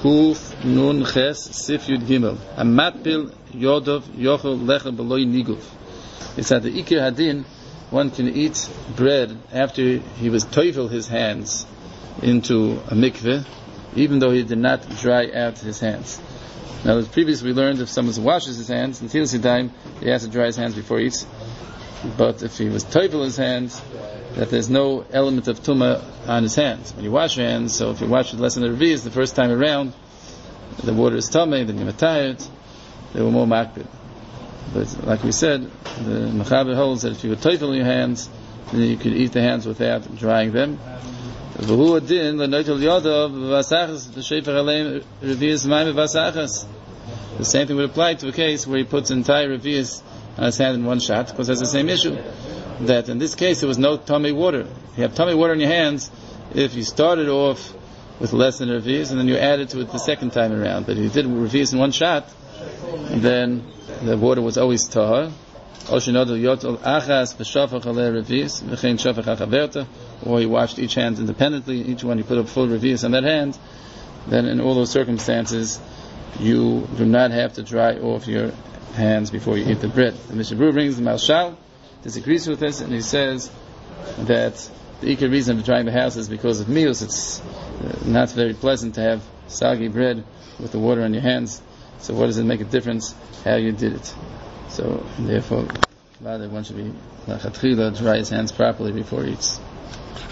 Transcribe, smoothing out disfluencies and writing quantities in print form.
Kuf Nun Ches Sif Yud Gimel. A matpil Yodov Yochel Lecha Beloy Niguf. It's at the Ikir Hadin, one can eat bread after he was toifel his hands into a mikveh, even though he did not dry out his hands. Now, as previously we learned, if someone washes his hands, in Tilas Yadayim, he has to dry his hands before he eats. But if he was toifel his hands, that there's no element of tumah on his hands. When you wash your hands, so if you wash it less than a reviz, the first time around, the water is tumah, then you're tired, they were more makbid. But like we said, the Mechaber holds that if you were toifel your hands, then you could eat the hands without drying them. The same thing would apply to a case where he puts entire reviz on his hand in one shot, because that's the same issue. That in this case there was no tummy water. You have tummy water in your hands if you started off with less than a reviz and then you added to it the second time around. But if you did reviz in one shot, then the water was always tahar. Or you washed each hand independently, each one you put up full reviz on that hand, then in all those circumstances you do not have to dry off your hands before you eat the bread. The Mishnah Berurah brings the Malshal, disagrees with this, and he says that the ikar reason of drying the house is because of meals. It's not very pleasant to have soggy bread with the water on your hands. So what does it make a difference how you did it? So therefore, rather one should be dry his hands properly before he eats.